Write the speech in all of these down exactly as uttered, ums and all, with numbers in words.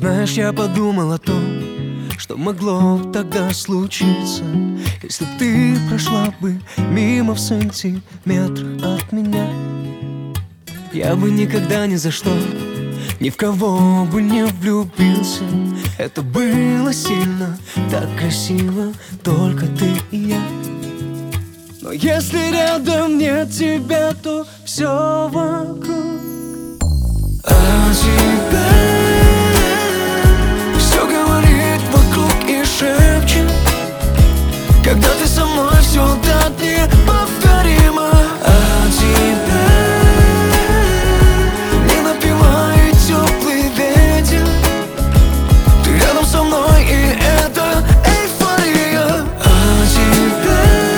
Знаешь, я подумал о том, что могло б тогда случиться, если б ты прошла бы мимо в сантиметрах от меня. Я бы никогда ни за что ни в кого бы не влюбился. Это было сильно, так красиво, только ты и я. Но если рядом нет тебя, то все вокруг о тебе. Все говорит вокруг и шепчет, когда ты со мной, все так неповторимо о тебе. Не напевает теплый ветер, ты рядом со мной, и это эйфория о тебе.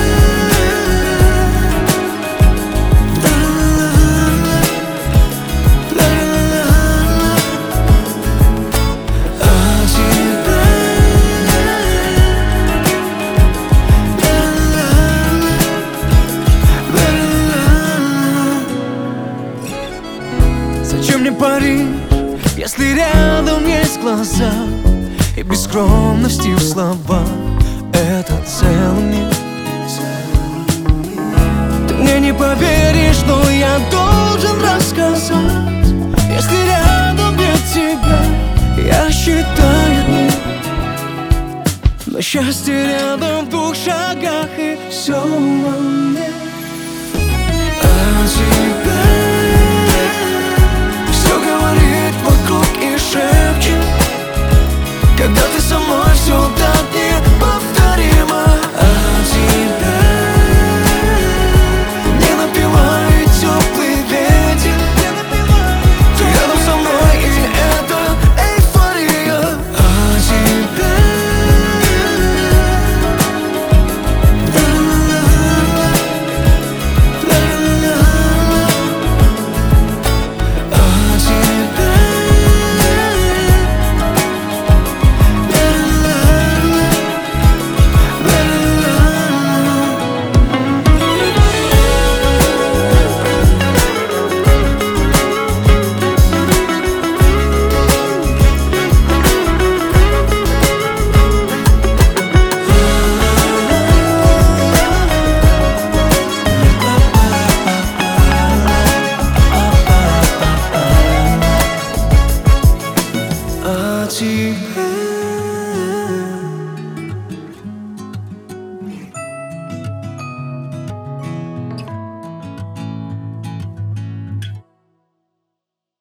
Зачем мне Париж, если рядом есть глаза и без скромности в словах это целый мир? Ты мне не поверишь, но я должен рассказать. Если рядом нет тебя, я считаю дни. Но счастье рядом в двух шагах, и все во мне.